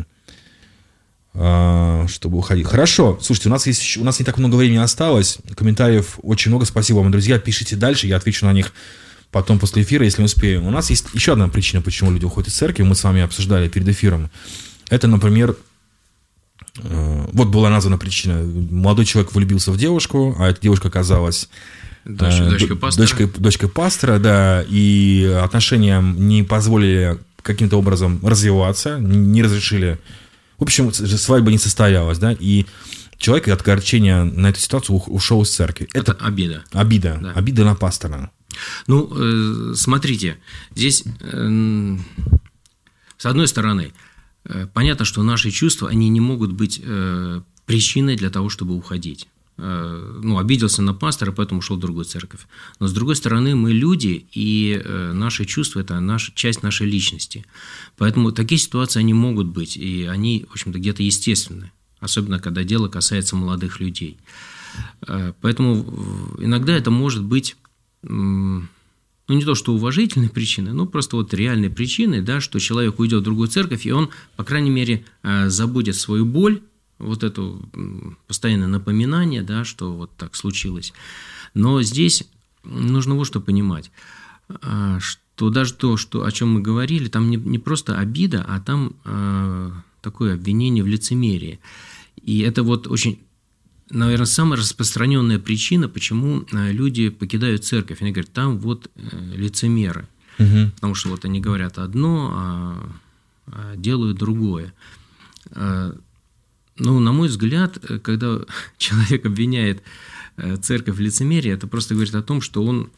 чтобы уходить. Хорошо, слушайте, у нас не так много времени осталось, комментариев очень много, спасибо вам, друзья, пишите дальше, я отвечу на них потом после эфира, если не успею. У нас есть еще одна причина, почему люди уходят из церкви, мы с вами обсуждали перед эфиром. Это, например, вот была названа причина: молодой человек влюбился в девушку, а эта девушка оказалась дочкой пастора, да, и отношения не позволили каким-то образом развиваться, не разрешили. В общем, свадьба не состоялась, да, и человек от огорчения на эту ситуацию ушел из церкви. Это обида. Обида. Да. Обида на пастора. Ну, смотрите, здесь, с одной стороны, понятно, что наши чувства, они не могут быть причиной для того, чтобы уходить. Ну, обиделся на пастора, поэтому ушел в другую церковь. Но, с другой стороны, мы люди, и наши чувства – это часть нашей личности. Поэтому такие ситуации, они могут быть, и они, в общем-то, где-то естественны, особенно когда дело касается молодых людей. Поэтому иногда это может быть, ну, не то что уважительной причиной, но просто вот реальной причиной, да, что человек уйдет в другую церковь, и он, по крайней мере, забудет свою боль, вот это постоянное напоминание, да, что вот так случилось. Но здесь нужно вот что понимать, что даже то, о чем мы говорили, там не просто обида, а там такое обвинение в лицемерии. И это вот очень, наверное, самая распространенная причина, почему люди покидают церковь. Они говорят, там вот лицемеры. Угу. Потому что вот они говорят одно, а делают другое. Ну, на мой взгляд, когда человек обвиняет церковь в лицемерии, это просто говорит о том, что он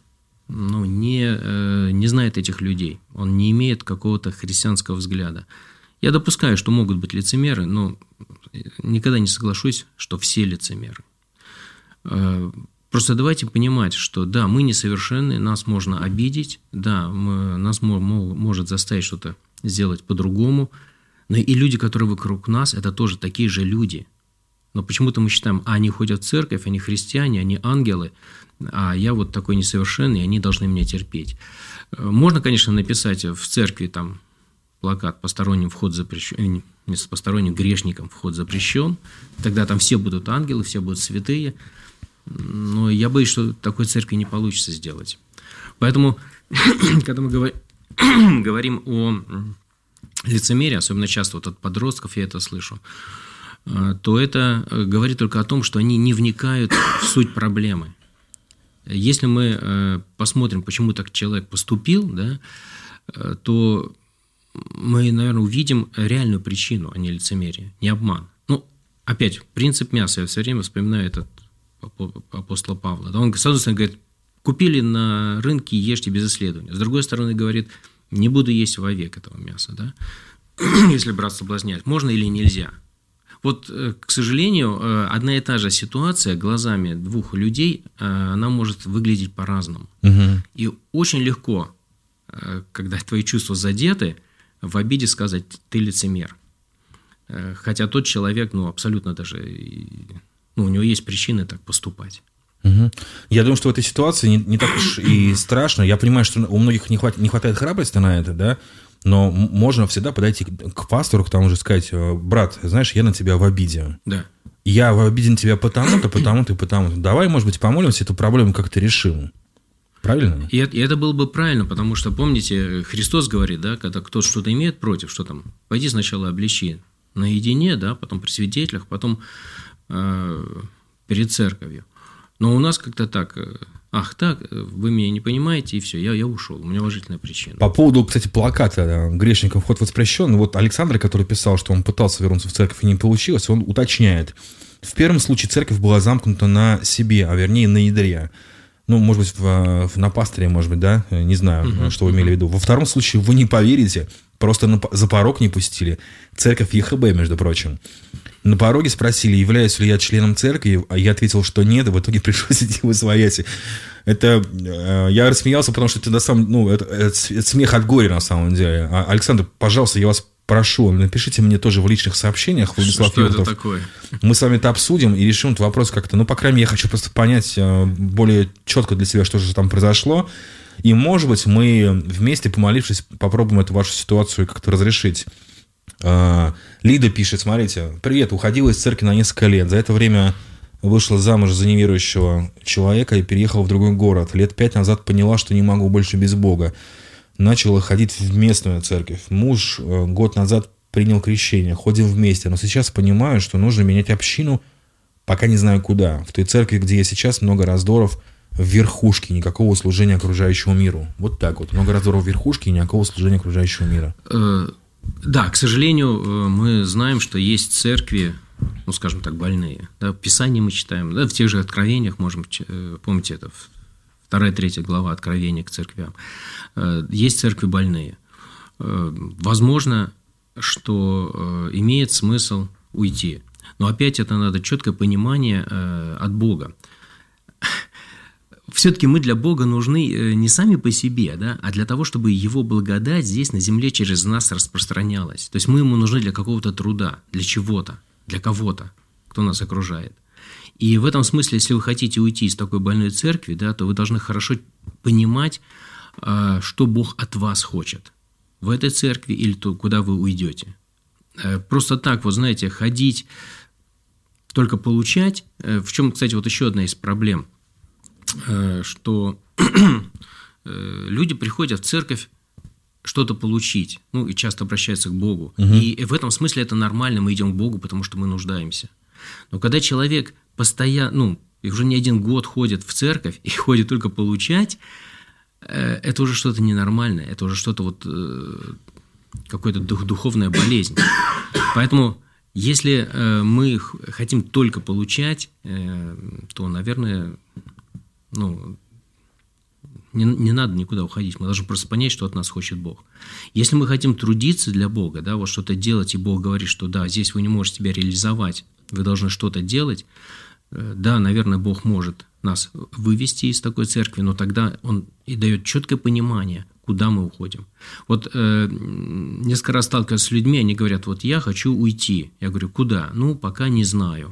не знает этих людей, он не имеет какого-то христианского взгляда. Я допускаю, что могут быть лицемеры, но никогда не соглашусь, что все лицемеры. Просто давайте понимать, что да, мы несовершенны, нас можно обидеть, да, нас может заставить что-то сделать по-другому, но и люди, которые вокруг нас, это тоже такие же люди. Но почему-то мы считаем, они ходят в церковь, они христиане, они ангелы, а я вот такой несовершенный, и они должны меня терпеть. Можно, конечно, написать в церкви там плакат «Посторонним вход запрещен», с посторонним грешником вход запрещен, тогда там все будут ангелы, все будут святые, но я боюсь, что такой церкви не получится сделать. Поэтому, когда мы говорим о лицемерие, особенно часто вот от подростков я это слышу, то это говорит только о том, что они не вникают в суть проблемы. Если мы посмотрим, почему так человек поступил, да, то мы, наверное, увидим реальную причину, а не лицемерие, не обман. Ну, опять, принцип мяса. Я все время вспоминаю этот апостола Павла. Он, с одной стороны, говорит, купили на рынке, ешьте без исследования. С другой стороны, говорит, не буду есть вовек этого мяса, да? Если брат соблазняет, можно или нельзя. Вот, к сожалению, одна и та же ситуация глазами двух людей, она может выглядеть по-разному. Угу. И очень легко, когда твои чувства задеты, в обиде сказать «ты лицемер». Хотя тот человек, абсолютно даже, у него есть причины так поступать. Угу. Я думаю, что в этой ситуации не так уж и страшно. Я понимаю, что у многих не хватает храбрости на это, да, но можно всегда подойти к пастору, к тому же сказать: брат, знаешь, я на тебя в обиде. Да. Я в обиде на тебя потому-то, потому-то и потому-то. Давай, может быть, помолимся, эту проблему как-то решим. Правильно? И это было бы правильно, потому что, помните, Христос говорит, да, когда кто-то что-то имеет против, что там, пойди сначала обличи наедине, да, потом при свидетелях, потом перед церковью. Но у нас как-то так, вы меня не понимаете, и все, я ушел, у меня уважительная причина. По поводу, кстати, плаката «Грешникам вход воспрещен», вот Александр, который писал, что он пытался вернуться в церковь и не получилось, он уточняет. В первом случае церковь была замкнута на себе, а вернее на ядре. Может быть, на пасторе, может быть, да, не знаю, что вы имели в виду. Во втором случае, вы не поверите, просто за порог не пустили. Церковь ЕХБ, между прочим. На пороге спросили, являюсь ли я членом церкви, а я ответил, что нет, и в итоге пришлось идти в освояси. Это я рассмеялся, потому что это смех от горя на самом деле. Александр, пожалуйста, я вас прошу, напишите мне тоже в личных сообщениях, Владислав Что это такое? Мы с вами это обсудим и решим этот вопрос как-то. По крайней мере, я хочу просто понять более четко для себя, что же там произошло. И, может быть, мы вместе, помолившись, попробуем эту вашу ситуацию как-то разрешить. Лида пишет, смотрите: привет, уходила из церкви на несколько лет. За это время вышла замуж за неверующего человека и переехала в другой город. Лет 5 назад поняла, что не могу больше без Бога. Начала ходить в местную церковь. Муж год назад принял крещение. Ходим вместе. Но сейчас понимаю, что нужно менять общину, пока не знаю куда. В той церкви, где я сейчас, много раздоров в верхушке, никакого служения окружающему миру. Вот так вот. Много раздоров в верхушке и никакого служения окружающему миру. Да, к сожалению, мы знаем, что есть церкви, скажем так, больные. Да, в Писании мы читаем, да, в тех же откровениях можем, помните это, в 2-3 глава Откровения к церквям. Есть церкви больные. Возможно, что имеет смысл уйти. Но опять это надо четкое понимание от Бога. Все-таки мы для Бога нужны не сами по себе, да, а для того, чтобы Его благодать здесь на земле через нас распространялась. То есть мы Ему нужны для какого-то труда, для чего-то, для кого-то, кто нас окружает. И в этом смысле, если вы хотите уйти из такой больной церкви, да, то вы должны хорошо понимать, что Бог от вас хочет в этой церкви или то, куда вы уйдете. Просто так, вот знаете, ходить, только получать. В чем, кстати, вот еще одна из проблем, что люди приходят в церковь что-то получить, ну и часто обращаются к Богу. И в этом смысле это нормально, мы идем к Богу, потому что мы нуждаемся. Но когда человек постоянно, и уже не один год ходит в церковь и ходит только получать, это уже что-то ненормальное, это уже что-то вот какая-то духовная болезнь. Поэтому если мы хотим только получать, то, наверное, не надо никуда уходить. Мы должны просто понять, что от нас хочет Бог. Если мы хотим трудиться для Бога, да, вот что-то делать, и Бог говорит, что да, здесь вы не можете себя реализовать, вы должны что-то делать, да, наверное, Бог может нас вывести из такой церкви, но тогда Он и дает четкое понимание, куда мы уходим. Вот несколько раз сталкиваюсь с людьми, они говорят, вот я хочу уйти. Я говорю, куда? Пока не знаю.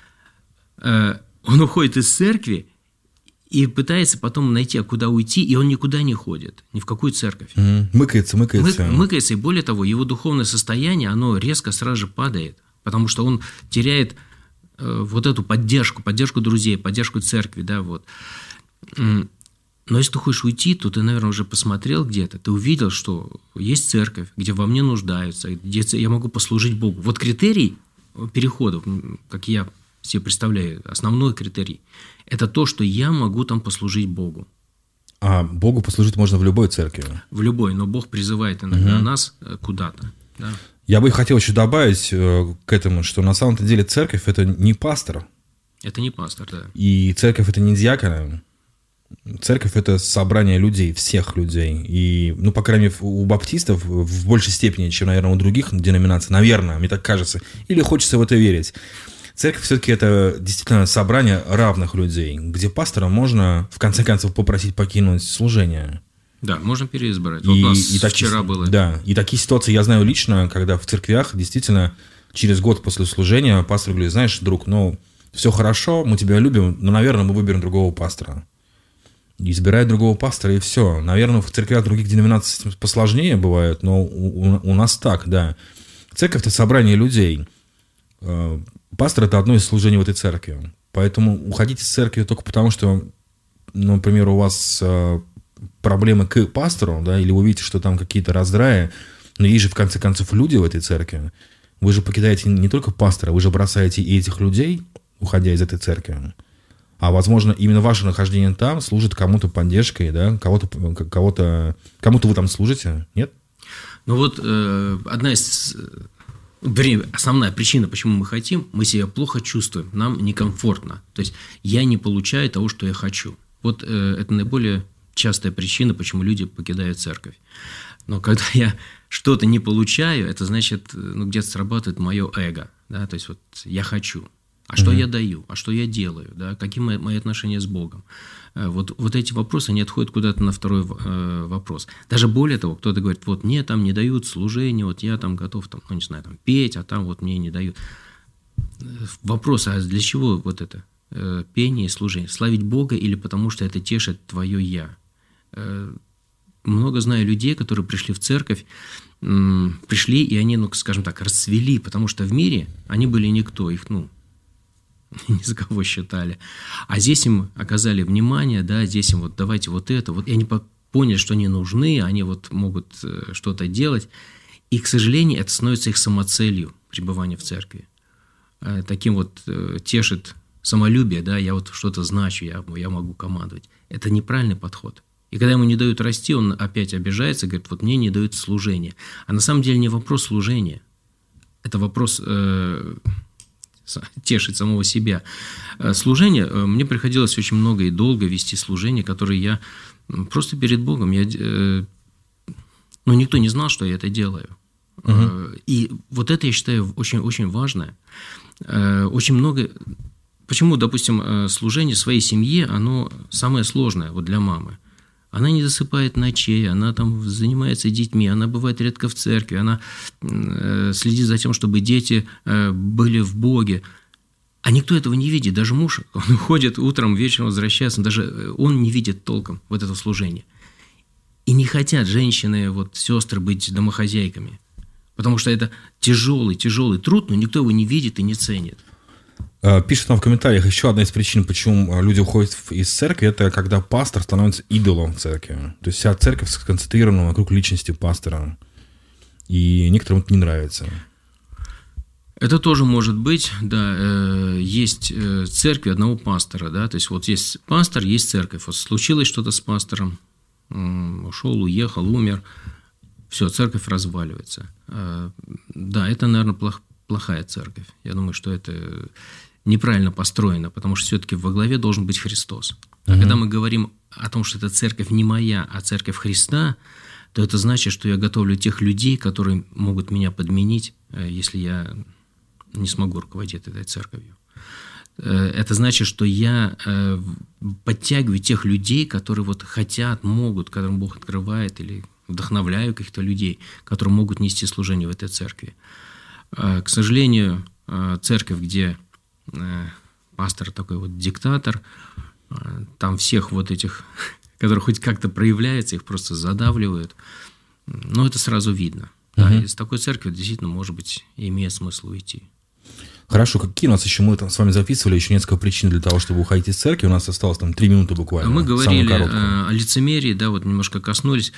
Он уходит из церкви и пытается потом найти, куда уйти, и он никуда не ходит, ни в какую церковь. Мыкается. Мыкается, и более того, его духовное состояние, оно резко сразу же падает, потому что он теряет вот эту поддержку друзей, поддержку церкви, да, вот. Но если ты хочешь уйти, то ты, наверное, уже посмотрел где-то, ты увидел, что есть церковь, где во мне нуждаются, где я могу послужить Богу. Вот критерий перехода, как я себе представляю, основной критерий, это то, что я могу там послужить Богу. А Богу послужить можно в любой церкви? В любой, но Бог призывает иногда нас куда-то. Да? Я бы хотел еще добавить к этому, что на самом-то деле церковь – это не пастор. Это не пастор, да. И церковь – это не диакон. Церковь – это собрание людей, всех людей. И, по крайней мере, у баптистов в большей степени, чем, наверное, у других деноминаций, наверное, мне так кажется, или хочется в это верить. Церковь все-таки это действительно собрание равных людей, где пастора можно, в конце концов, попросить покинуть служение. Да, можно переизбрать. Вот у нас вчера было. Да, и такие ситуации я знаю лично, когда в церквях действительно через год после служения пастор говорит, знаешь, друг, все хорошо, мы тебя любим, но, наверное, мы выберем другого пастора. Избирает другого пастора, и все. Наверное, в церквях других деноминаций посложнее бывает, но у нас так, да. Церковь – это собрание людей. Пастор – это одно из служений в этой церкви. Поэтому уходить из церкви только потому, что, например, у вас проблемы к пастору, да, или вы видите, что там какие-то раздраи, но есть же, в конце концов, люди в этой церкви. Вы же покидаете не только пастора, вы же бросаете и этих людей, уходя из этой церкви. А, возможно, именно ваше нахождение там служит кому-то поддержкой, да, кому-то вы там служите, нет? Основная причина, почему мы хотим, мы себя плохо чувствуем, нам некомфортно. То есть я не получаю того, что я хочу. Вот это наиболее частая причина, почему люди покидают церковь. Но когда я что-то не получаю, это значит, где-то срабатывает мое эго. Да? То есть вот я хочу. А что я даю? А что я делаю? Да? Какие мои отношения с Богом? Вот эти вопросы, они отходят куда-то на второй вопрос. Даже более того, кто-то говорит, вот мне там не дают служение, вот я там готов, петь, а там вот мне не дают. Вопрос, а для чего вот это пение и служение? Славить Бога или потому, что это тешит твое «я»? Много знаю людей, которые пришли в церковь, и они, скажем так, расцвели, потому что в мире они были никто, их, ни за кого считали. А здесь им оказали внимание, да, здесь им давайте это. И они поняли, что они нужны, они могут что-то делать. И, к сожалению, это становится их самоцелью пребывания в церкви. Таким тешит самолюбие, да, я что-то значу, я могу командовать. Это неправильный подход. И когда ему не дают расти, он опять обижается, говорит, мне не дают служения. А на самом деле не вопрос служения. Это вопрос тешить самого себя. Служение, мне приходилось очень много и долго вести служение, которое я просто перед Богом, никто не знал, что я это делаю. И вот это, я считаю, очень-очень важно. Очень много... Почему, допустим, служение своей семье, оно самое сложное вот для мамы? Она не досыпает ночей, она там занимается детьми, она бывает редко в церкви, она следит за тем, чтобы дети были в Боге. А никто этого не видит, даже муж, он уходит утром, вечером возвращается, даже он не видит толком вот это служение. И не хотят женщины, сестры быть домохозяйками, потому что это тяжелый труд, но никто его не видит и не ценит. Пишет нам в комментариях, еще одна из причин, почему люди уходят из церкви, это когда пастор становится идолом в церкви. То есть вся церковь сконцентрирована вокруг личности пастора. И некоторым это не нравится. Это тоже может быть, да. Есть церкви одного пастора, да. То есть есть пастор, есть церковь. Случилось что-то с пастором, ушел, уехал, умер. Все, церковь разваливается. Да, это, наверное, плохая церковь. Я думаю, что это неправильно построено, потому что все-таки во главе должен быть Христос. А когда мы говорим о том, что эта церковь не моя, а церковь Христа, то это значит, что я готовлю тех людей, которые могут меня подменить, если я не смогу руководить этой церковью. Это значит, что я подтягиваю тех людей, которые хотят, могут, которым Бог открывает, или вдохновляю каких-то людей, которые могут нести служение в этой церкви. К сожалению, церковь, где пастор такой диктатор, там всех этих, которые хоть как-то проявляются, их просто задавливают. Но это сразу видно. Да, из такой церкви действительно, может быть, имеет смысл уйти. Хорошо, какие у нас еще, мы там с вами записывали еще несколько причин для того, чтобы уходить из церкви, у нас осталось 3 минуты буквально. Мы говорили о лицемерии, да, немножко коснулись.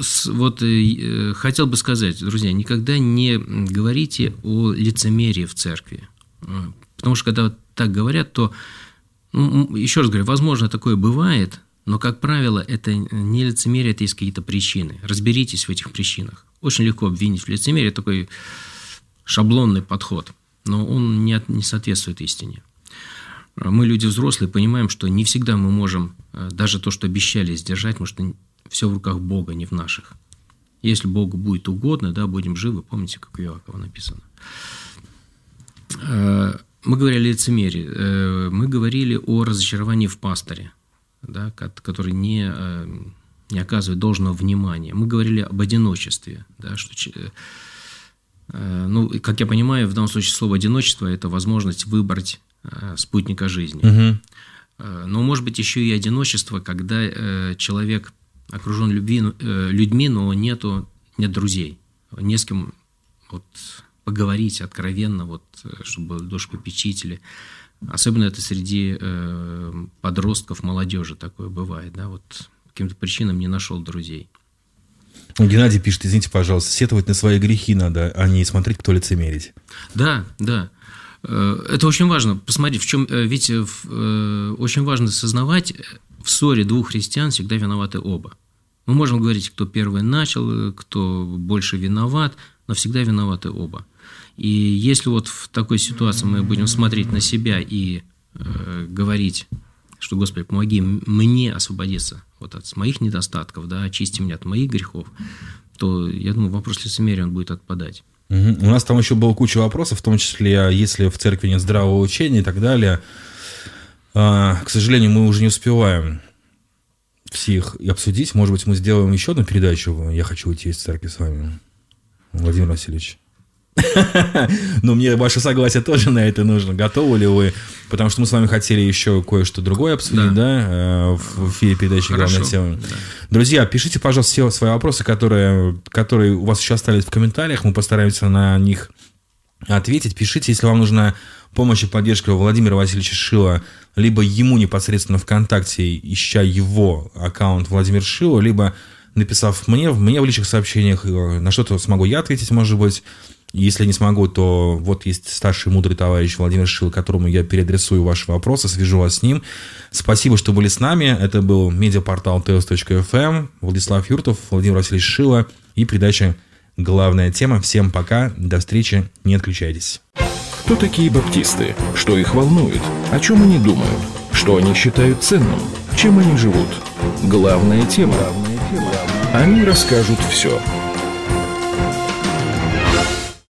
Хотел бы сказать, друзья, никогда не говорите о лицемерии в церкви. Потому что когда так говорят, то, еще раз говорю, возможно, такое бывает, но, как правило, это не лицемерие, это есть какие-то причины. Разберитесь в этих причинах. Очень легко обвинить в лицемерии, такой шаблонный подход. Но он не соответствует истине. Мы, люди взрослые, понимаем, что не всегда мы можем даже то, что обещали, сдержать, потому что все в руках Бога, не в наших. Если Богу будет угодно, да, будем живы. Помните, как у Иакова написано. Мы говорили о лицемерии. Мы говорили о разочаровании в пасторе, да, который не оказывает должного внимания. Мы говорили об одиночестве, да, что... как я понимаю, в данном случае слово «одиночество» – это возможность выбрать спутника жизни. Но может быть еще и одиночество, когда человек окружен людьми, но нет друзей, не с кем поговорить откровенно, чтобы душепопечители. Особенно это среди подростков, молодежи такое бывает. Да, по каким-то причинам не нашел друзей. Геннадий пишет, извините, пожалуйста, сетовать на свои грехи надо, а не смотреть, кто лицемерить. Да. Это очень важно. Посмотрите, в чем... Ведь очень важно осознавать, в ссоре двух христиан всегда виноваты оба. Мы можем говорить, кто первый начал, кто больше виноват, но всегда виноваты оба. И если в такой ситуации мы будем смотреть на себя и говорить, что, Господи, помоги мне освободиться от моих недостатков, да, очисти меня от моих грехов, то, я думаю, вопрос лицемерия он будет отпадать. У нас там еще была куча вопросов, в том числе, если в церкви нет здравого учения и так далее. К сожалению, мы уже не успеваем все их обсудить. Может быть, мы сделаем еще одну передачу «Я хочу уйти из церкви» с вами, Владимир Васильевич. Но мне ваше согласие тоже на это нужно. Готовы ли вы? Потому что мы с вами хотели еще кое-что другое обсудить, да, в эфире передачи «Главная тема». Да. Друзья, пишите, пожалуйста, все свои вопросы, которые у вас еще остались в комментариях. Мы постараемся на них ответить. Пишите, если вам нужна помощь и поддержка Владимира Васильевича Шила, либо ему непосредственно ВКонтакте, ища его аккаунт Владимир Шила, либо написав мне в личных сообщениях, на что-то смогу я ответить, может быть. Если не смогу, то есть старший мудрый товарищ Владимир Шил, которому я переадресую ваши вопросы, свяжу вас с ним. Спасибо, что были с нами. Это был медиапортал teos.fm, Владислав Юртов, Владимир Васильевич Шила и передача «Главная тема». Всем пока, до встречи, не отключайтесь. Кто такие баптисты? Что их волнует? О чем они думают? Что они считают ценным? Чем они живут? Главная тема. Они расскажут все.